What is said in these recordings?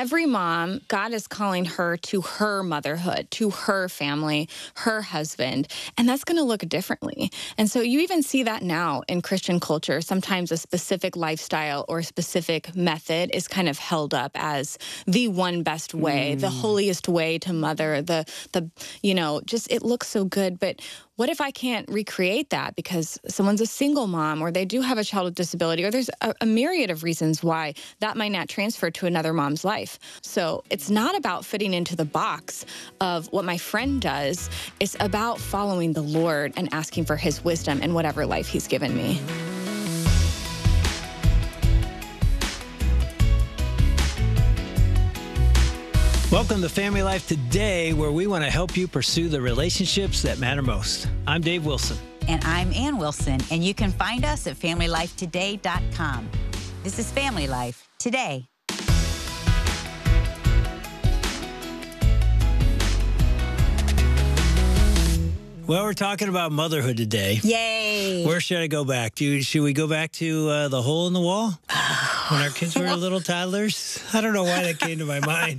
every mom, God is calling her to her motherhood, to her family, her husband, and that's going to look differently. And so you even see that now in Christian culture. Sometimes a specific lifestyle or specific method is kind of held up as the one best way, the holiest way to mother, just it looks so good. But what if I can't recreate that because someone's a single mom or they do have a child with disability, or there's a myriad of reasons why that might not transfer to another mom's life. So it's not about fitting into the box of what my friend does. It's about following the Lord and asking for his wisdom in whatever life he's given me. Welcome to Family Life Today, where we want to help you pursue the relationships that matter most. I'm Dave Wilson. And I'm Ann Wilson, and you can find us at FamilyLifeToday.com. This is Family Life Today. Well, we're talking about motherhood today. Yay! Where should I go back? Should we go back to the hole in the wall when our kids were little toddlers? I don't know why that came to my mind.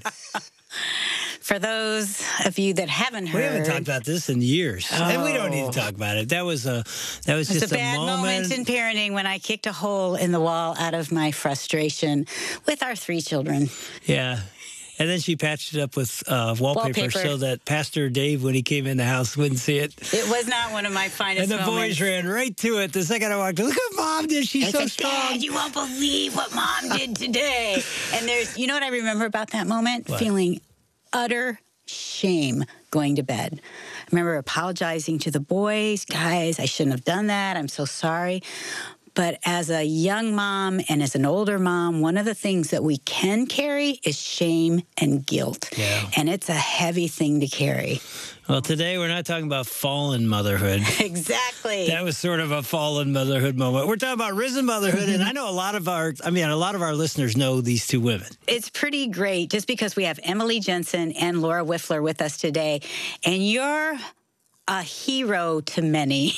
For those of you that haven't heard, We haven't talked about this in years, and we don't need to talk about it. That was just a bad moment in parenting when I kicked a hole in the wall out of my frustration with our 3 children. Yeah. And then she patched it up with wallpaper so that Pastor Dave, when he came in the house, wouldn't see it. It was not one of my finest moments. And the boys ran right to it the second I walked in. Look what Mom did. She's so strong. Dad, you won't believe what Mom did today. And you know what I remember about that moment? What? Feeling utter shame going to bed. I remember apologizing to the boys. Guys, I shouldn't have done that. I'm so sorry. But as a young mom and as an older mom, one of the things that we can carry is shame and guilt. Yeah. And it's a heavy thing to carry. Well, today we're not talking about fallen motherhood. Exactly. That was sort of a fallen motherhood moment. We're talking about risen motherhood, and I know a lot of our listeners know these 2 women. It's pretty great just because we have Emily Jensen and Laura Wiffler with us today, and you're a hero to many,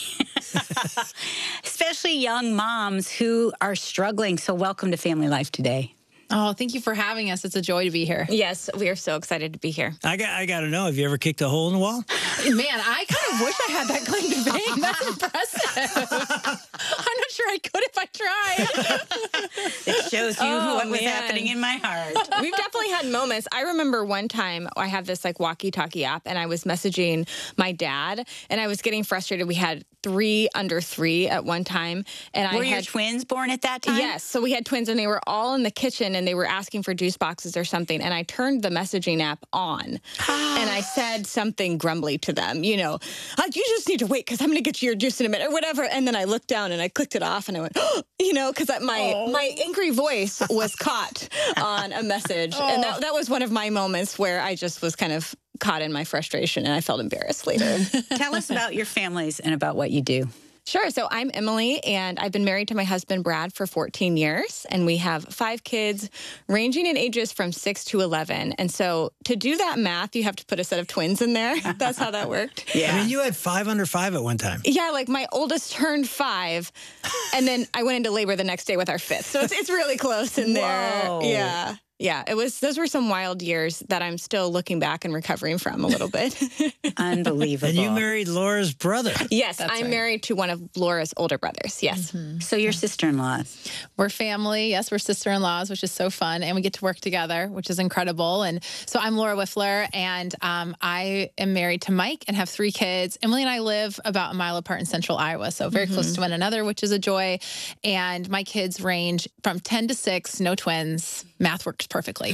especially young moms who are struggling. So welcome to Family Life Today. Oh, thank you for having us. It's a joy to be here. Yes, we are so excited to be here. I got to know, have you ever kicked a hole in the wall? Man, I kind of wish I had that claim to fame. That's impressive. I'm not sure I could if I tried. It shows you what was happening in my heart. We've definitely had moments. I remember one time I have this walkie-talkie app, and I was messaging my dad, and I was getting frustrated. We had 3 under 3 at one time. And Were your twins born at that time? Yes. So we had twins, and they were all in the kitchen, and they were asking for juice boxes or something. And I turned the messaging app on, and I said something grumbly to them, you just need to wait because I'm going to get you your juice in a minute or whatever. And then I looked down and I clicked it off, and I went, because my angry voice was caught on a message. And that was one of my moments where I just was kind of caught in my frustration, and I felt embarrassed later. Tell us about your families and about what you do. Sure. So I'm Emily, and I've been married to my husband, Brad, for 14 years, and we have 5 kids ranging in ages from 6 to 11. And so to do that math, you have to put a set of twins in there. That's how that worked. Yeah. I mean, you had 5 under 5 at one time. Yeah, my oldest turned 5, and then I went into labor the next day with our 5th. So it's really close in there. Whoa. Yeah. Yeah, those were some wild years that I'm still looking back and recovering from a little bit. Unbelievable. And you married Laura's brother. Yes, That's I'm right. married to one of Laura's older brothers. Yes. Mm-hmm. So your sister-in-laws. We're family. Yes, we're sister-in-laws, which is so fun. And we get to work together, which is incredible. And so I'm Laura Wiffler, and I am married to Mike and have 3 kids. Emily and I live about a mile apart in central Iowa, so very close to one another, which is a joy. And my kids range from 10 to 6, no twins. Math works perfectly.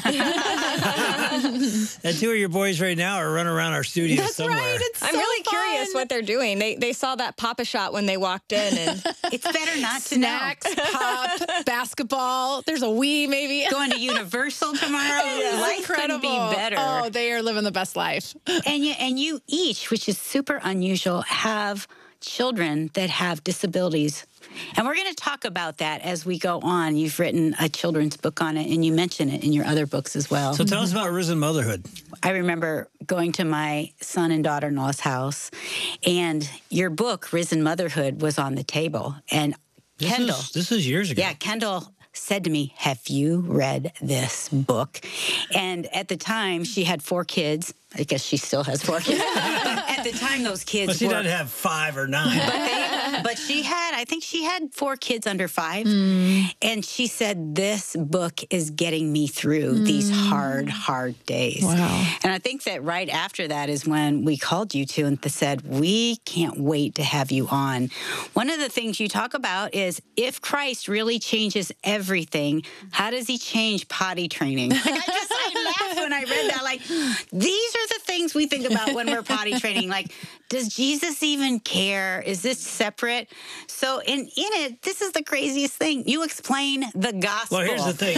And 2 of your boys right now are running around our studio That's somewhere. right. It's I'm so really fun. curious what they're doing. They saw that Papa shot when they walked in, and It's better not to Snacks, pop, basketball. There's a Wii, maybe. know. Going to Universal tomorrow. Life couldn't be better. Oh, they are living the best life. And you each, which is super unusual, have children that have disabilities. And we're going to talk about that as we go on. You've written a children's book on it, and you mention it in your other books as well. So tell us about Risen Motherhood. I remember going to my son and daughter-in-law's house, and your book, Risen Motherhood, was on the table. And Kendall. This is years ago. Yeah, Kendall said to me, "Have you read this book?" And at the time, she had 4 kids. I guess she still has 4 kids. But at the time, those kids Well, she were... doesn't have 5 or 9. But she had, I think she had 4 kids under 5. And she said, "This book is getting me through these hard, hard days." Wow. And I think that right after that is when we called you two and said, "We can't wait to have you on." One of the things you talk about is, if Christ really changes everything, how does he change potty training? Like, I laughed when I read that. Like, these are the things we think about when we're potty training. Like, does Jesus even care? Is this separate? So in it, this is the craziest thing. You explain the gospel. Well, here's the thing.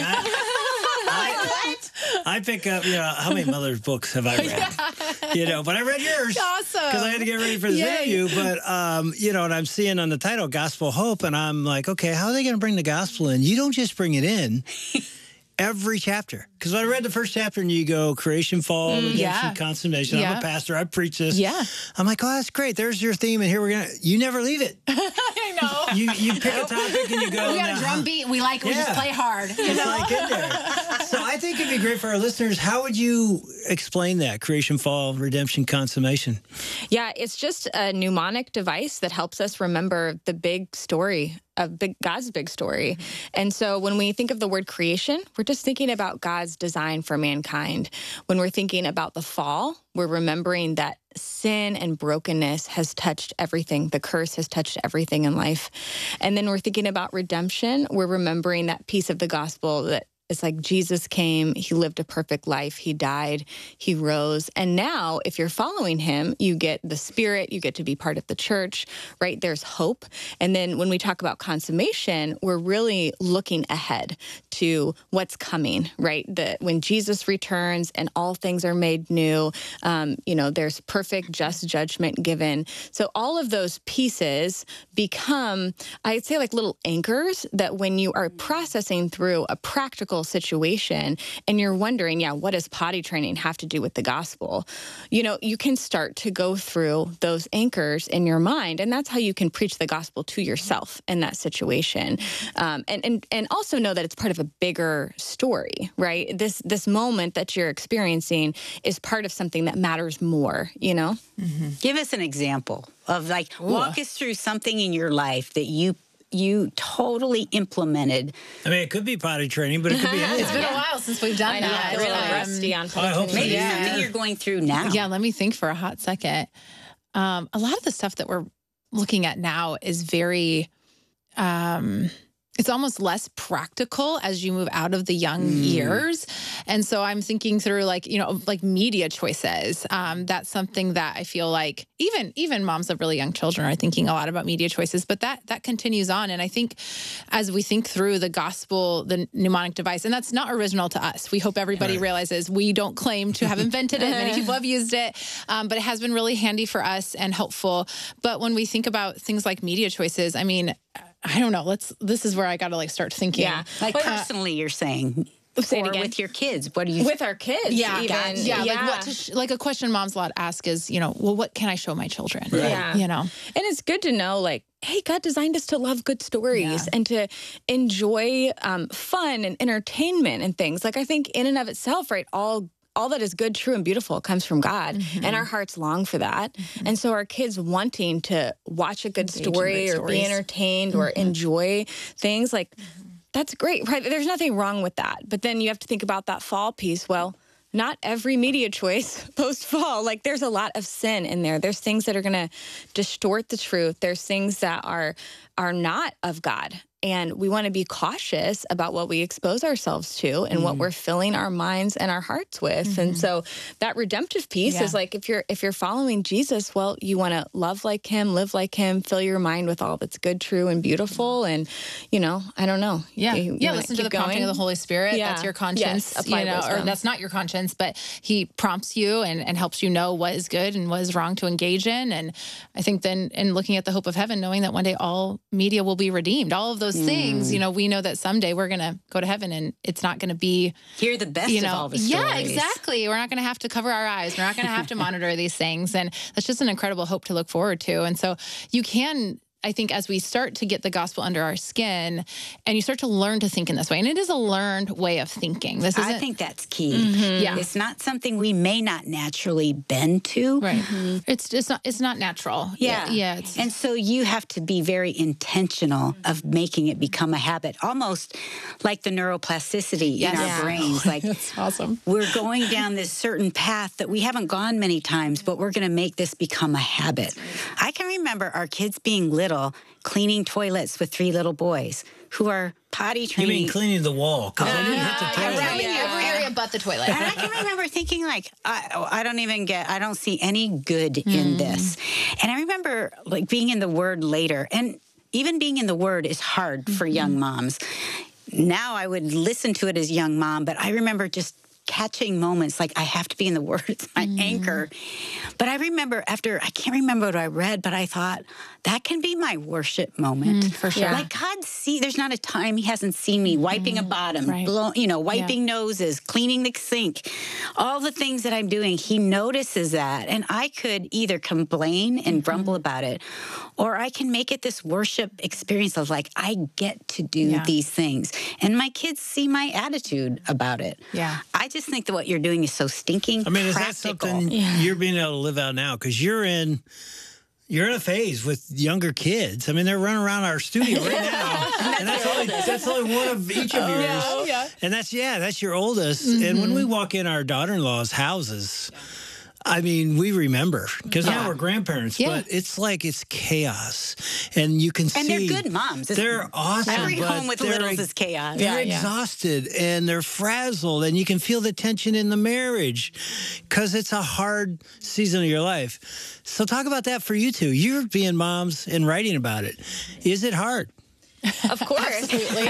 I pick up, how many mother's books have I read? But I read yours. Awesome. Because I had to get ready for this interview. But, and I'm seeing on the title, Gospel Hope, and I'm like, okay, how are they going to bring the gospel in? You don't just bring it in. Every chapter. Because I read the first chapter and you go creation, fall, redemption, consummation. I'm a pastor. I preach this. Yeah. I'm like, oh, that's great. There's your theme. And here we're going to, you never leave it. I know. You pick a topic and you go. We got a drum beat. We just play hard. It's like in there. So I think it'd be great for our listeners. How would you explain that? Creation, fall, redemption, consummation. Yeah, it's just a mnemonic device that helps us remember the big story of God's big story. And so when we think of the word creation, we're just thinking about God's design for mankind. When we're thinking about the fall, we're remembering that sin and brokenness has touched everything. The curse has touched everything in life. And then we're thinking about redemption. We're remembering that piece of the gospel that it's like Jesus came, he lived a perfect life, he died, he rose. And now, if you're following him, you get the Spirit, you get to be part of the church, right? There's hope. And then when we talk about consummation, we're really looking ahead to what's coming, right? When Jesus returns and all things are made new, there's perfect, just judgment given. So all of those pieces become, I'd say, like little anchors that when you are processing through a practical situation and you're wondering, what does potty training have to do with the gospel? You can start to go through those anchors in your mind, and that's how you can preach the gospel to yourself in that situation. And also know that it's part of a bigger story, right? This moment that you're experiencing is part of something that matters more, Mm-hmm. Give us an example of walk us through something in your life that you totally implemented. I mean, it could be potty training, but it could be anything. It's been a while since we've done that. Really rusty on potty training. Maybe something you're going through now. Yeah, let me think for a hot second. A lot of the stuff that we're looking at now is very... it's almost less practical as you move out of the young years. And so I'm thinking through like media choices. That's something that I feel like even moms of really young children are thinking a lot about media choices, but that continues on. And I think as we think through the gospel, the mnemonic device, and that's not original to us. We hope everybody realizes we don't claim to have invented it. Many people have used it, but it has been really handy for us and helpful. But when we think about things like media choices, I mean, I don't know. This is where I got to start thinking. Yeah. Personally, you're saying. Say it or again. with your kids. What do you... With our kids. Yeah. Even. Like a question moms a lot ask is, what can I show my children? Right. Yeah. And it's good to know, hey, God designed us to love good stories and to enjoy fun and entertainment and things. I think in and of itself, right, all that is good, true, and beautiful comes from God, and our hearts long for that. And so our kids wanting to watch a good story or be entertained or enjoy things, that's great, right? There's nothing wrong with that. But then you have to think about that fall piece. Well, not every media choice post-fall. There's a lot of sin in there. There's things that are going to distort the truth. There's things that are not of God. And we want to be cautious about what we expose ourselves to and what we're filling our minds and our hearts with. And so that redemptive piece is if you're following Jesus, well, you want to love like him, live like him, fill your mind with all that's good, true, and beautiful. And, I don't know. Yeah. You Listen to the prompting of the Holy Spirit. Yeah. That's your conscience, yes, or that's not your conscience, but he prompts you and helps you know what is good and what is wrong to engage in. And I think then in looking at the hope of heaven, knowing that one day all media will be redeemed, all of those things, we know that someday we're going to go to heaven and it's not going to be... Hear the best of all the stories. Yeah, exactly. We're not going to have to cover our eyes. We're not going to have to monitor these things. And that's just an incredible hope to look forward to. And so you can I think as we start to get the gospel under our skin and you start to learn to think in this way, and it is a learned way of thinking. I think that's key. Yeah. It's not something we may not naturally bend to. Right. It's not natural. Yeah. Yeah. And so you have to be very intentional of making it become a habit, almost like the neuroplasticity in our brains. Like, that's awesome. We're going down this certain path that we haven't gone many times, but we're going to make this become a habit. I can remember our kids being little, cleaning toilets with 3 little boys who are potty training. You mean cleaning the wall? Because I didn't hit the toilet. Every area but the toilet. And I can remember thinking, like, I don't see any good in this. And I remember, like, being in the Word later, and even being in the Word is hard for young moms. Now I would listen to it as a young mom, but I remember just catching moments like I have to be in the Word. It's my anchor. But I remember I can't remember what I read, but I thought that can be my worship moment. For sure. Like God there's not a time he hasn't seen me wiping a bottom, wiping noses, cleaning the sink, all the things that I'm doing. He notices that. And I could either complain and grumble about it, or I can make it this worship experience of like, I get to do these things. And my kids see my attitude about it. Yeah. I just think that what you're doing is so stinking practical. Is that something you're being able to live out now? Because you're in a phase with younger kids. I mean, they're running around our studio right now. And that's only one of each of yours. Yeah. And that's your oldest. And when we walk in our daughter-in-law's houses, I mean, we remember because now we're grandparents, but it's like it's chaos, and you can see. And they're good moms. They're awesome. Every home with littles is chaos. They're exhausted and they're frazzled, and you can feel the tension in the marriage because it's a hard season of your life. So talk about that for you two. You're being moms and writing about it. Is it hard? Of course. Absolutely.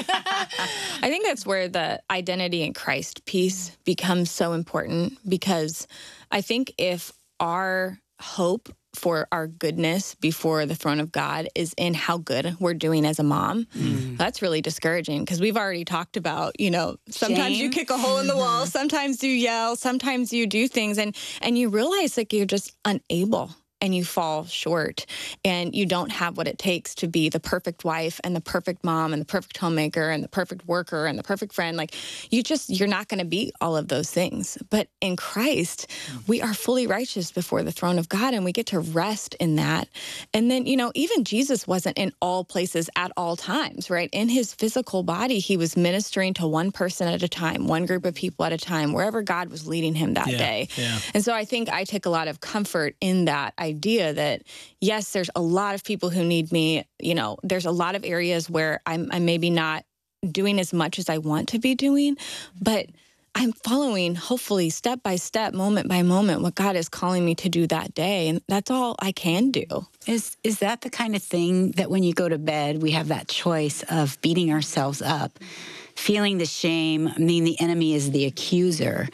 I think that's where the identity in Christ piece becomes so important, because I think if our hope for our goodness before the throne of God is in how good we're doing as a mom, that's really discouraging, because we've already talked about, sometimes you kick a hole in the wall, sometimes you yell, sometimes you do things, and you realize like you're just unable. And you fall short, and you don't have what it takes to be the perfect wife and the perfect mom and the perfect homemaker and the perfect worker and the perfect friend. Like you're not going to be all of those things. But in Christ, we are fully righteous before the throne of God, and we get to rest in that. And then, even Jesus wasn't in all places at all times, right? In his physical body, he was ministering to one person at a time, one group of people at a time, wherever God was leading him that day. Yeah. And so I think I take a lot of comfort in that idea that, yes, there's a lot of people who need me. There's a lot of areas where I'm maybe not doing as much as I want to be doing, but I'm following, hopefully, step by step, moment by moment, what God is calling me to do that day. And that's all I can do. Is that the kind of thing that when you go to bed, we have that choice of beating ourselves up, feeling the shame? I mean, the enemy is the accuser.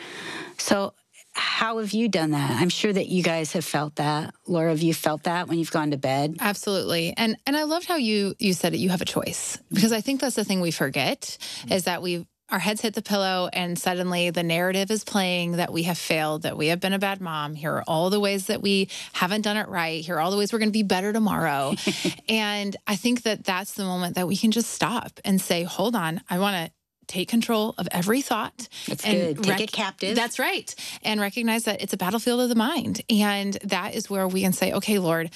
So how have you done that? I'm sure that you guys have felt that. Laura, have you felt that when you've gone to bed? Absolutely. And I loved how you said it, you have a choice. Because I think that's the thing we forget, is that our heads hit the pillow and suddenly the narrative is playing that we have failed, that we have been a bad mom. Here are all the ways that we haven't done it right. Here are all the ways we're going to be better tomorrow. And I think that that's the moment that we can just stop and say, hold on, I want to take control of every thought. That's good. Take it captive. That's right. And recognize that it's a battlefield of the mind. And that is where we can say, okay, Lord,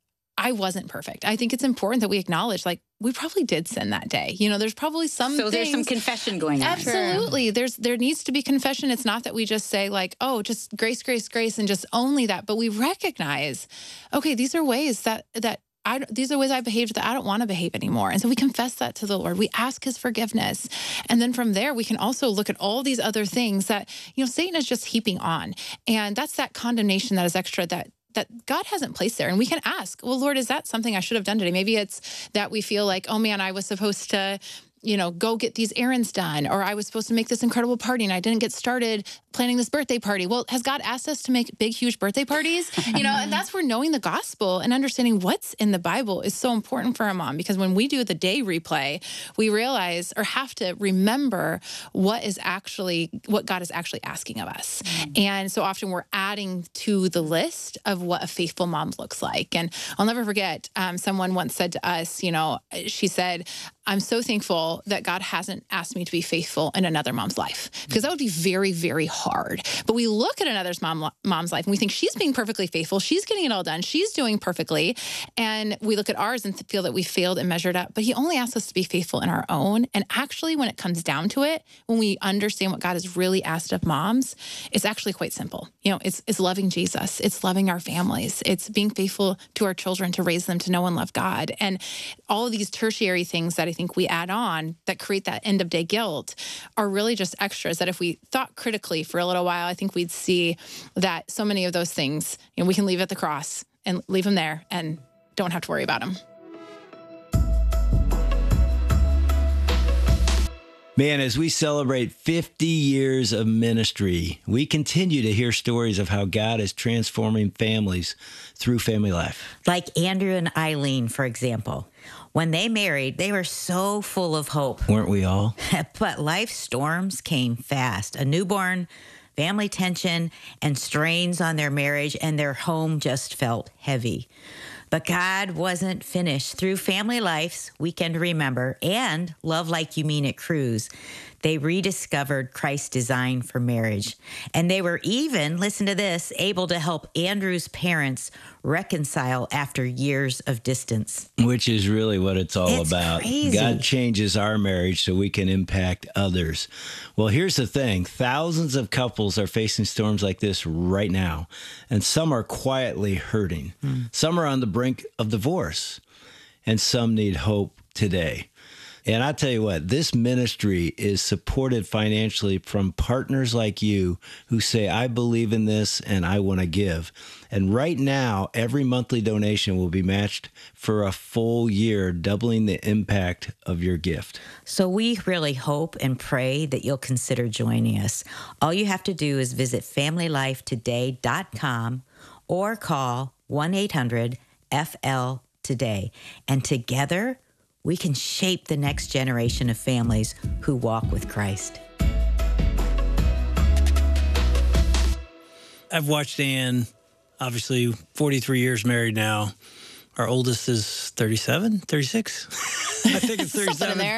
I wasn't perfect. I think it's important that we acknowledge, like, we probably did sin that day. There's probably some So there's some confession going on. Absolutely. There needs to be confession. It's not that we just say like, oh, just grace, grace, grace, and just only that. But we recognize, okay, these are ways these are ways I behaved that I don't want to behave anymore. And so we confess that to the Lord. We ask his forgiveness. And then from there, we can also look at all these other things that, Satan is just heaping on. And that's that condemnation that is extra that God hasn't placed there. And we can ask, well, Lord, is that something I should have done today? Maybe it's that we feel like, oh man, I was supposed to go get these errands done, or I was supposed to make this incredible party and I didn't get started planning this birthday party. Well, has God asked us to make big, huge birthday parties? And that's where knowing the gospel and understanding what's in the Bible is so important for a mom, because when we do the day replay, we realize or have to remember what God is actually asking of us. And so often we're adding to the list of what a faithful mom looks like. And I'll never forget, someone once said to us, she said, I'm so thankful that God hasn't asked me to be faithful in another mom's life, because that would be very, very hard. But we look at another mom's life and we think she's being perfectly faithful. She's getting it all done. She's doing perfectly. And we look at ours and feel that we failed and measured up. But he only asks us to be faithful in our own. And actually, when it comes down to it, when we understand what God has really asked of moms, it's actually quite simple. It's loving Jesus. It's loving our families. It's being faithful to our children to raise them to know and love God. And all of these tertiary things that I think we add on that create that end of day guilt are really just extras that if we thought critically for a little while, I think we'd see that so many of those things, we can leave at the cross and leave them there and don't have to worry about them. Man, as we celebrate 50 years of ministry, we continue to hear stories of how God is transforming families through family life. Like Andrew and Eileen, for example. When they married, they were so full of hope. Weren't we all? But life storms came fast. A newborn, family tension, and strains on their marriage, and their home just felt heavy. But God wasn't finished. Through Family Life's Weekend to Remember and Love Like You Mean It Cruise, they rediscovered Christ's design for marriage. And they were even, listen to this, able to help Andrew's parents reconcile after years of distance. Which is really what it's all about. Crazy. God changes our marriage so we can impact others. Well, here's the thing. Thousands of couples are facing storms like this right now, and some are quietly hurting. Some are on the brink of divorce, and some need hope today. And I tell you what, this ministry is supported financially from partners like you who say, I believe in this and I want to give. And right now, every monthly donation will be matched for a full year, doubling the impact of your gift. So we really hope and pray that you'll consider joining us. All you have to do is visit FamilyLifeToday.com or call 1-800-FL-TODAY. And together, we can shape the next generation of families who walk with Christ. I've watched Ann, obviously 43 years married now. Our oldest is 37, 36. I think it's 37. There.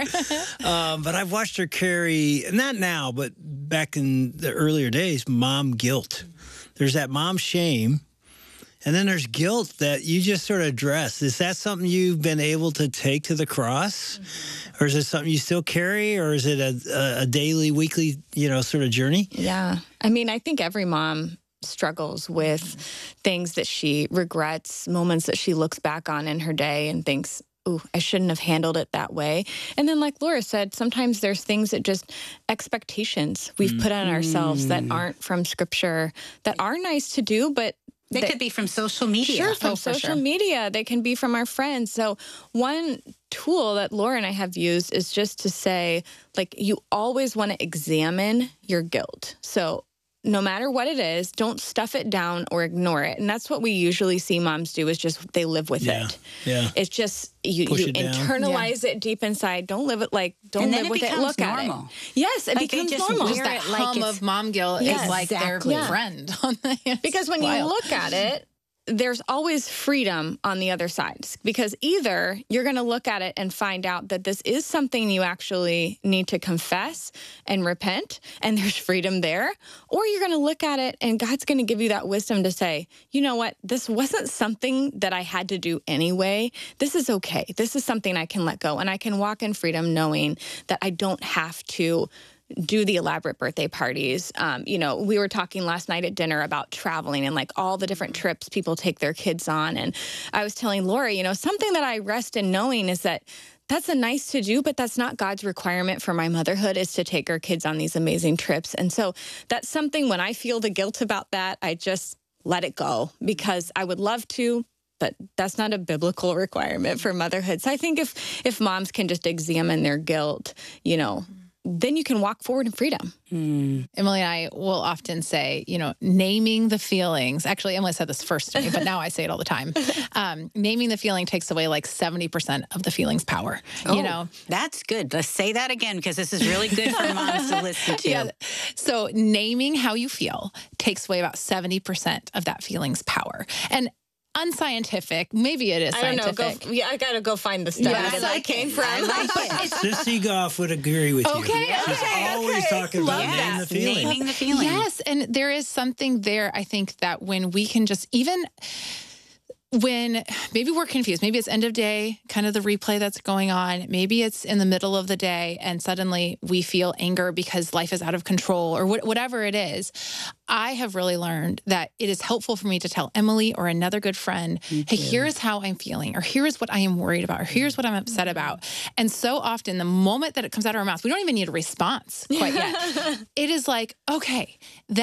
But I've watched her carry, not now, but back in the earlier days, mom guilt. There's that mom shame. And then there's guilt that you just sort of address. Is that something you've been able to take to the cross? Or is it something you still carry? Or is it a daily, weekly, sort of journey? Yeah. I mean, I think every mom struggles with things that she regrets, moments that she looks back on in her day and thinks, ooh, I shouldn't have handled it that way. And then like Laura said, sometimes there's things that just expectations we've put on ourselves that aren't from Scripture, that are nice to do, but They could be from social media. Sure, from social media. They can be from our friends. So one tool that Laura and I have used is just to say, you always want to examine your guilt. So no matter what it is, don't stuff it down or ignore it. And that's what we usually see moms do, is just they live with it. Yeah. It's just you internalize it deep inside. Don't live it don't live with it. Look normal. at it. Yes, it becomes normal. Just that hum of mom guilt is like their friend. Because when you look at it, there's always freedom on the other side, because either you're going to look at it and find out that this is something you actually need to confess and repent, and there's freedom there, or you're going to look at it and God's going to give you that wisdom to say, you know what, this wasn't something that I had to do anyway. This is okay. This is something I can let go, and I can walk in freedom knowing that I don't have to do the elaborate birthday parties. We were talking last night at dinner about traveling and all the different trips people take their kids on. And I was telling Laura, something that I rest in knowing is that that's a nice to do, but that's not God's requirement for my motherhood, is to take our kids on these amazing trips. And so that's something, when I feel the guilt about that, I just let it go, because I would love to, but that's not a biblical requirement for motherhood. So I think if moms can just examine their guilt, then you can walk forward in freedom. Emily and I will often say, naming the feelings. Actually, Emily said this first to me, but now I say it all the time. Naming the feeling takes away like 70% of the feeling's power. That's good. Let's say that again, because this is really good for moms to listen to. Yeah. So naming how you feel takes away about 70% of that feeling's power. And unscientific, maybe it is scientific. I don't know. I got to go find the study that I came from. Sissy Goff would agree with you. She's always talking about naming the feeling. Naming the feeling. Yes, and there is something there, I think, that when we can just when maybe we're confused, maybe it's end of day, kind of the replay that's going on. Maybe it's in the middle of the day and suddenly we feel anger because life is out of control or whatever it is. I have really learned that it is helpful for me to tell Emily or another good friend, hey, here is how I'm feeling, or here is what I am worried about, or here's what I'm upset about. And so often the moment that it comes out of our mouths, we don't even need a response quite yet. It is like, okay,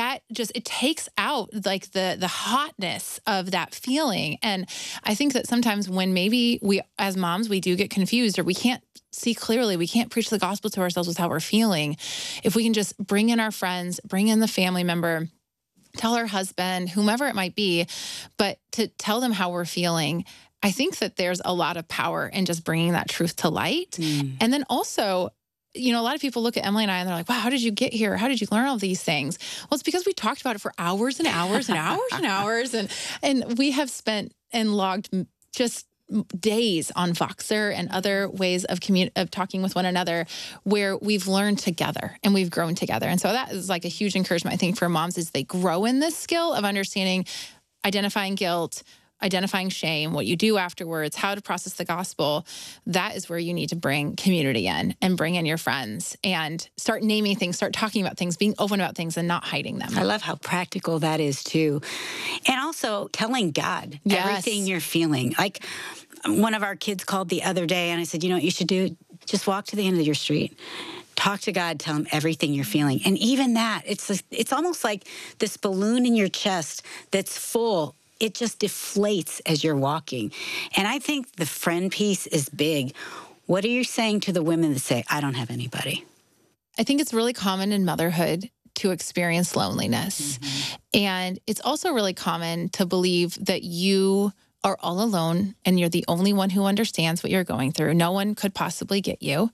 it takes out like the hotness of that feeling. And I think that sometimes when maybe we, as moms, we do get confused or we can't see clearly, we can't preach the gospel to ourselves with how we're feeling. If we can just bring in our friends, bring in the family member, tell our husband, whomever it might be, but to tell them how we're feeling, I think that there's a lot of power in just bringing that truth to light. And then also, a lot of people look at Emily and I and they're like, wow, how did you get here? How did you learn all these things? Well, it's because we talked about it for hours and hours and hours and hours. And we have spent and logged just days on Voxer and other ways of talking with one another where we've learned together and we've grown together. And so that is like a huge encouragement, I think, for moms is they grow in this skill of understanding, identifying guilt, identifying shame, what you do afterwards, how to process the gospel. That is where you need to bring community in and bring in your friends and start naming things, start talking about things, being open about things and not hiding them. I love how practical that is too. And also telling God everything you're feeling. Like one of our kids called the other day and I said, you know what you should do? Just walk to the end of your street. Talk to God, tell him everything you're feeling. And even that, it's almost like this balloon in your chest that's full. It just deflates as you're walking. And I think the friend piece is big. What are you saying to the women that say, I don't have anybody? I think it's really common in motherhood to experience loneliness. And it's also really common to believe that you are all alone and you're the only one who understands what you're going through. No one could possibly get you.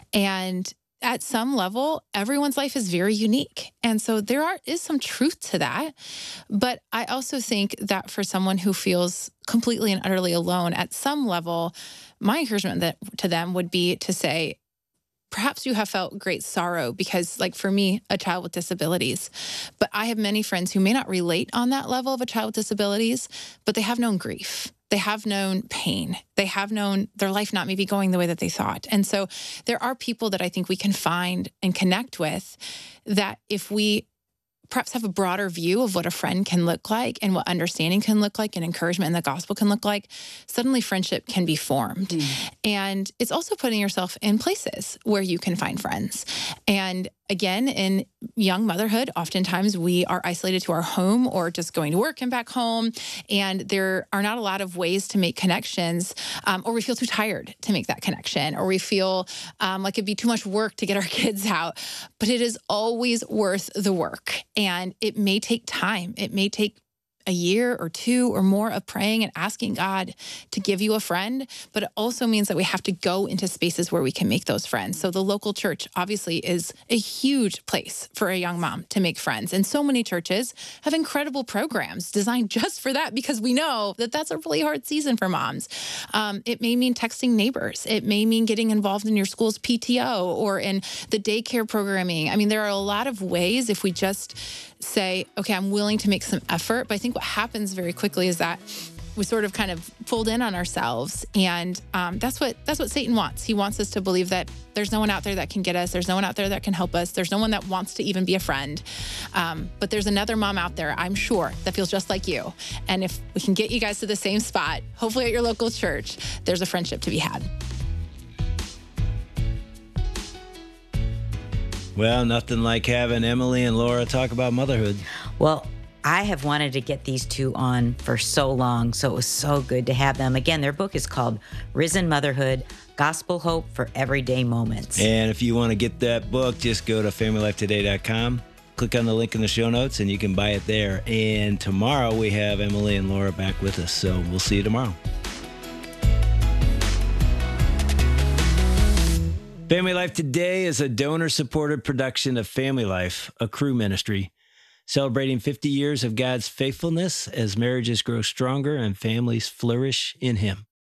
And at some level, everyone's life is very unique. And so there is some truth to that. But I also think that for someone who feels completely and utterly alone, at some level, my encouragement to them would be to say, perhaps you have felt great sorrow because, like for me, a child with disabilities, but I have many friends who may not relate on that level of a child with disabilities, but they have known grief. They have known pain. They have known their life not maybe going the way that they thought. And so there are people that I think we can find and connect with that if we perhaps have a broader view of what a friend can look like and what understanding can look like and encouragement in the gospel can look like, suddenly friendship can be formed. And it's also putting yourself in places where you can find friends. And again, in young motherhood, oftentimes we are isolated to our home or just going to work and back home. And there are not a lot of ways to make connections, or we feel too tired to make that connection, or we feel like it'd be too much work to get our kids out. But it is always worth the work. And it may take time. It may take a year or two or more of praying and asking God to give you a friend, but it also means that we have to go into spaces where we can make those friends. So the local church obviously is a huge place for a young mom to make friends. And so many churches have incredible programs designed just for that because we know that that's a really hard season for moms. It may mean texting neighbors. It may mean getting involved in your school's PTO or in the daycare programming. I mean, there are a lot of ways if we just say, okay, I'm willing to make some effort. But I think what happens very quickly is that we sort of kind of fold in on ourselves. And that's what Satan wants. He wants us to believe that there's no one out there that can get us. There's no one out there that can help us. There's no one that wants to even be a friend. But there's another mom out there, I'm sure, that feels just like you. And if we can get you guys to the same spot, hopefully at your local church, there's a friendship to be had. Well, nothing like having Emily and Laura talk about motherhood. Well, I have wanted to get these two on for so long, so it was so good to have them. Again, their book is called Risen Motherhood, Gospel Hope for Everyday Moments. And if you want to get that book, just go to familylifetoday.com, click on the link in the show notes, and you can buy it there. And tomorrow we have Emily and Laura back with us, so we'll see you tomorrow. Family Life Today is a donor-supported production of Family Life, a Cru ministry, celebrating 50 years of God's faithfulness as marriages grow stronger and families flourish in Him.